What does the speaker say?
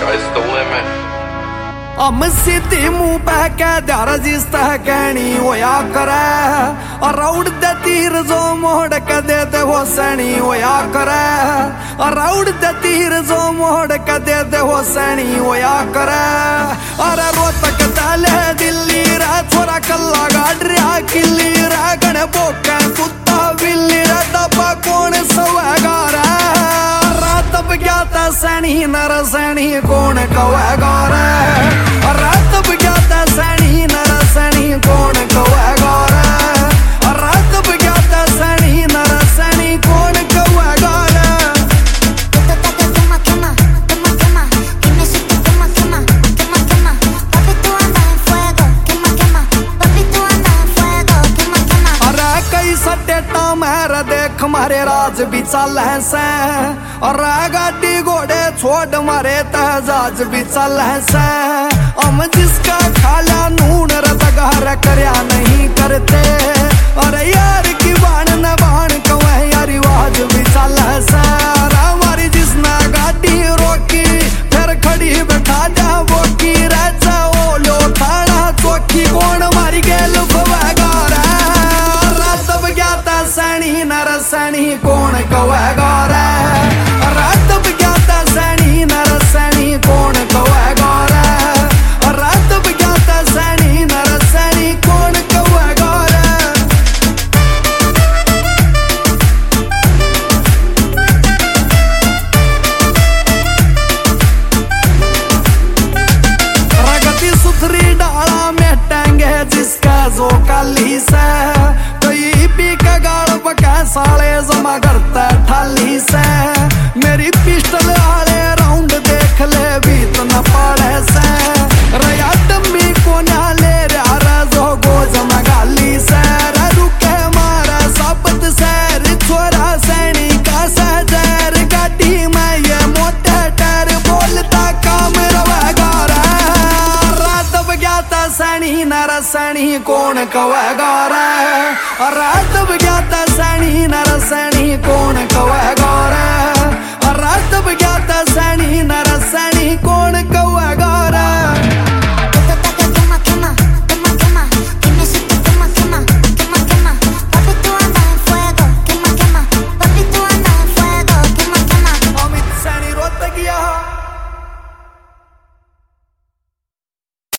Sky's the limit. हम सीधी मुंह पे कह द्यार जिसता कहनी होया करे और राउड दे तीर जो मोड़ के दे दे वो सैनी होया करे और राउड दे तीर जो मोड़ के दे दे वो सैनी होया करे। अरे रोहतक ताले दिल्ली रे छोरा कल्ला गाड़िया किल्ली रे गणे बोके कुत्ता बिल्ली रे दबा कौन सवेगा रे रात बग्याता सैनी नर सैनी कौन कवेगा रे रात बग्याता सैनी नर सैनी कौन कवेगा रे रात बग्याता सैनी नर सैनी कौन कवेगा रे। अरे कई सटेटा मेरा देख मारे राज भी चल है से और गाड़ी घोड़े छोड़ मारे तहजाज भी चल है से। हम जिसका खाला नून रतगार करया नहीं करते और यार की बाण न बाण कवे यार आवाज भी चल है से। हमारी जिसने गाड़ी रोकी फिर खड़ी बैठा जा वो की रह जाओ लो थाना चौकी कौन मारी गेल फवेगा रे रात बग्याता सैनी नर सैनी कौन कवेगा रे रात बग्याता सैनी नर सैनी कौन कवेगा रे रात बग्याता सैनी नर सैनी कौन कवेगा रे। प्रगति सुथरी डाला में टांगे जिसका जो काली से कोई भी का गाल पका साले जमा करता ठाली से। मेरी पिस्टल आले राउंड देख ले बीत न पड़े से रया डम्मी को ना ले रहा जो गोज मगाली से रुके मारा सापत सैर छोरा सैनी का सहजर गाड़ी में ये मोटे टायर बोलता काम रवेगा रे रात बग्याता सैनी नर सैनी कौन कवेगा रे रात बग्याता सैनी नर सैनी कौन कवेगा रे रात बग्याता सैनी नर सैनी कौन